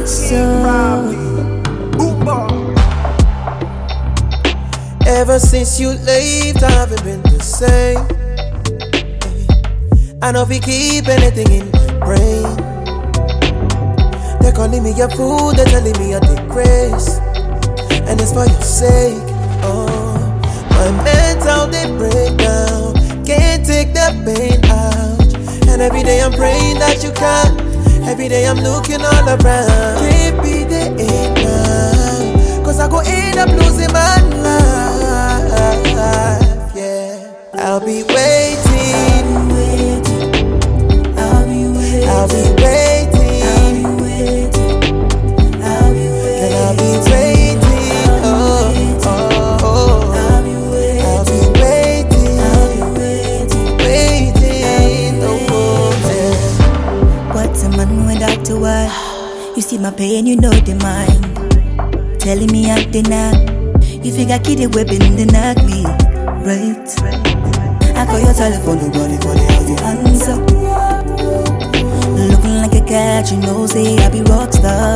So ever since you left, I haven't been the same. I know if we keep anything in my brain. They're calling me a fool, they're telling me I disgrace. And it's for your sake. Oh, my mental they break down. Can't take the pain out. And every day I'm praying that you can. Every day I'm looking all around. Can't be the end now, 'cause I go end up losing my life. Yeah, I'll be waiting. I'll be waiting. I'll be waiting. I'll be waiting. And I'll be waiting. Oh, oh, oh. I'll be waiting. I'll be waiting. Waiting. Oh, yeah. What's a man without a wife? You see my pain, you know the mind. Telling me I'm denied. You figure kid the weapon to knock me, right? I call your telephone, nobody for the answer. Looking like a cat, you know, say I be rockstar.